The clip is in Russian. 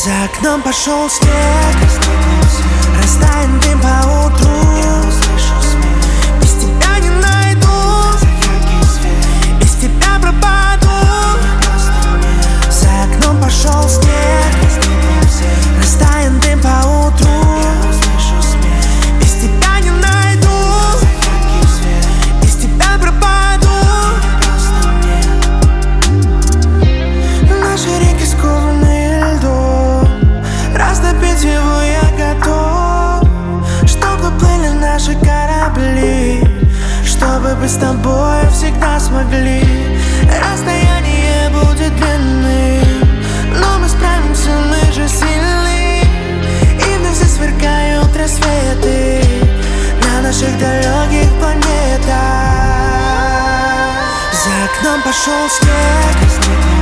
За окном пошел снег, растает дым по утру. Без тебя не найду, без тебя пропаду. За окном пошел снег, растает дым по утру. Без тебя не найду, без тебя пропаду. Наши реки скованы льдом, растопить его я готов. Чтобы плыли наши корабли, чтобы быть с тобой всегда смогли. Расстояние будет длинным, но мы справимся, мы же сильны. И вновь засверкают рассветы на наших далеких планетах. За окном пошел снег,